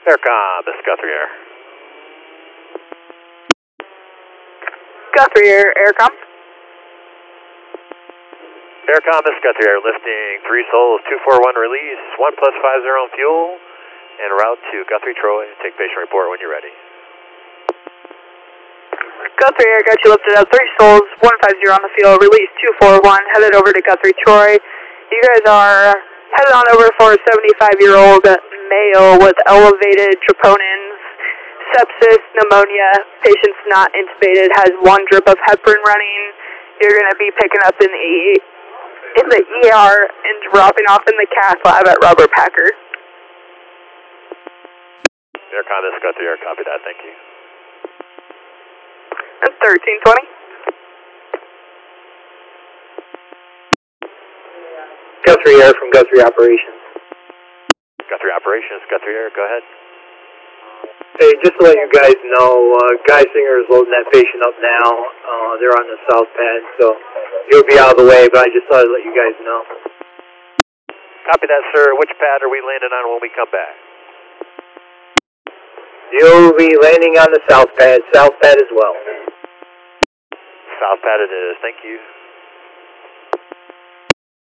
Aircom, this is Guthrie Air. Guthrie Air, Aircom. Aircom, this is Guthrie Air, lifting 3 souls, 241 release, 1 plus 50 on fuel, and route to Guthrie, Troy. Take patient report when you're ready. Guthrie Air, got you lifted up, 3 souls, 150 on the field, release 241, headed over to Guthrie, Troy. You guys are headed on over for a 75-year-old male with elevated troponins, sepsis, pneumonia, patient's not intubated, has 1 drip of heparin running. You're going to be picking up in the ER and dropping off in the cath lab at Robert Packer. Aircom, this is Guthrie Air, copy that, thank you. And 1320. Guthrie Air from Guthrie Operations. Guthrie Operations, Guthrie Air, go ahead. Hey, just to let you guys know, Geisinger is loading that patient up now. They're on the south pad, so he'll be out of the way, but I just thought I'd let you guys know. Copy that, sir. Which pad are we landing on when we come back? You'll be landing on the south pad as well. South pad it is, thank you.